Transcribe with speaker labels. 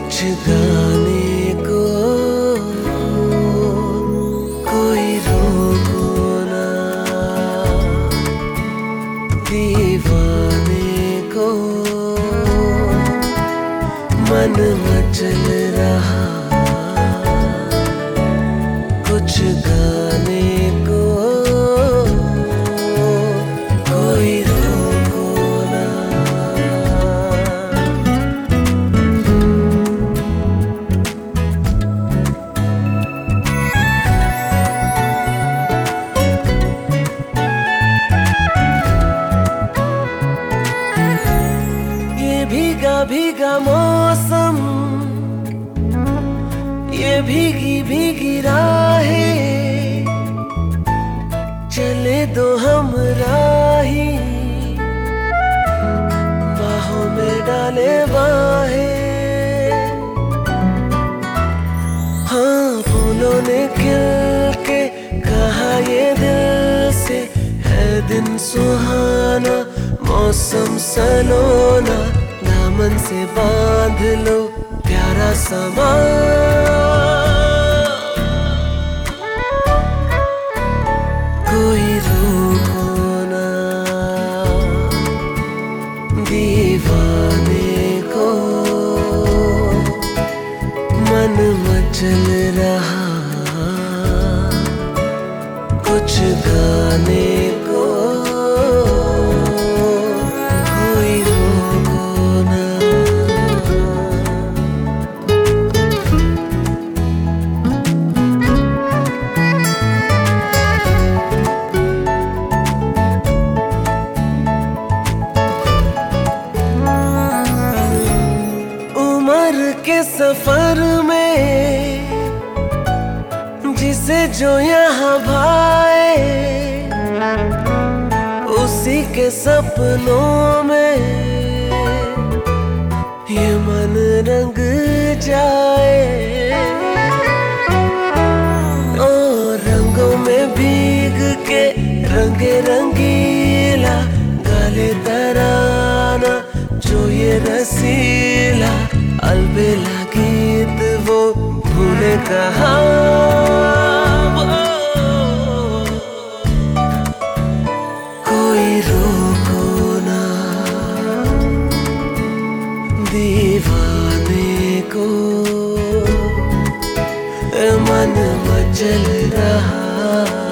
Speaker 1: कुछ गाने को कोई रोको ना, दीवाने को मन मचल रहा। कुछ गाने को कोई रोको ना। ये भीगा भीगा मौसम, ये भीगी भीगी राहें, चले दो हम राही, बाहों में डाले बाहें। हाँ, फूलों ने खिल के कहा ये दिल से, है दिन सुहाना मौसम सलोना। दामन से बांध लो प्यारा समा, कोई रोको ना, दीवाने को मन मचल रहा। कुछ गाने को कोई रोको ना। उम्र के सफर में जिसे जो यहाँ भाए, उसी के सपनों में ये मन रंग जाए। ओ रंगों में भीग के रंगे रंगीला, गाले तराना जो ये रसीला। अलबेला गीत वो भूले कहाँ, कोई रोको ना, दीवाने को मन मचल रहा।